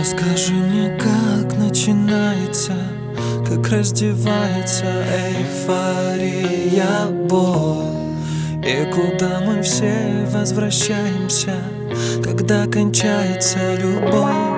Расскажи мне, как начинается, как раздевается эйфория, боль, и куда мы все возвращаемся, когда кончается любовь.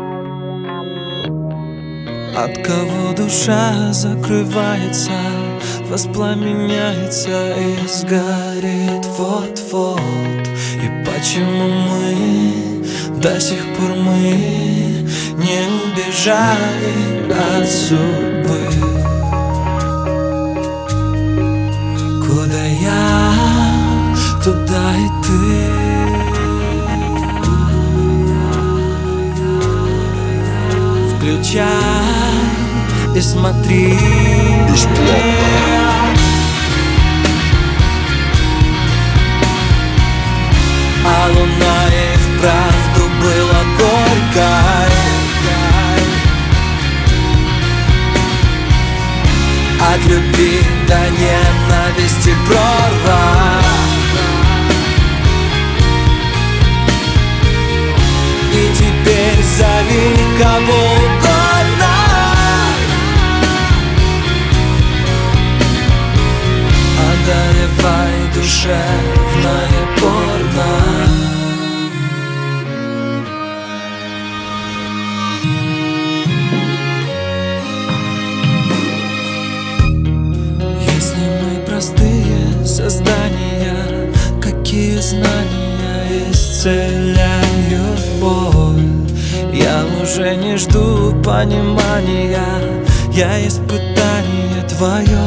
От кого душа закрывается, воспламеняется и сгорит вот-вот. И почему мы до сих пор не убежали от судьбы? Куда я, туда и ты. Включай и смотри бесплатно. А луна и вправду была горькой, от любви до ненависти прорва. И теперь зови кого угодно, одаривай душевное порно. Если мы простые создания, какие знания исцеляют боль? Я уже не жду понимания, я испытание твое.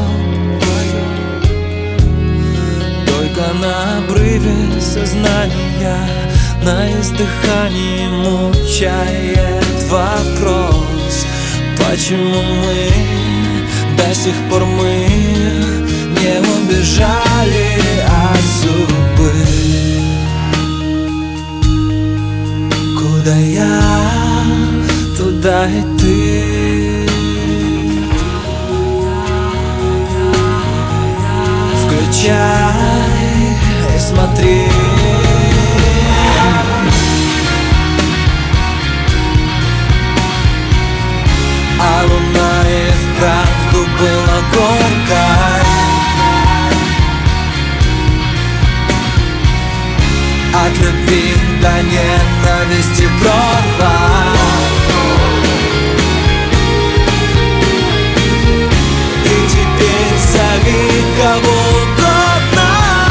Только на обрыве сознания, на издыхании мучает вопрос: почему мы до сих пор не убежали от судьбы? Куда я, туда и ты. Включай и смотри. А луна и вправду была горькой, от любви до ненависти прорва. И теперь зови кого угодно,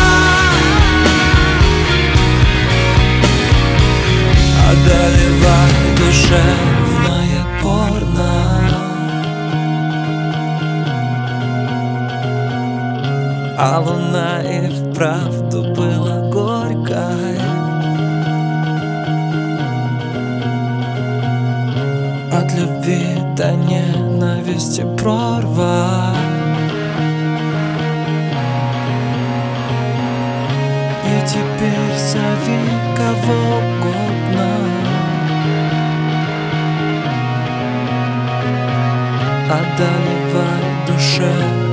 одолевай душевное порно. А луна и вправду была горькой, от любви до ненависти прорва. И теперь зови кого угодно, одолевай душе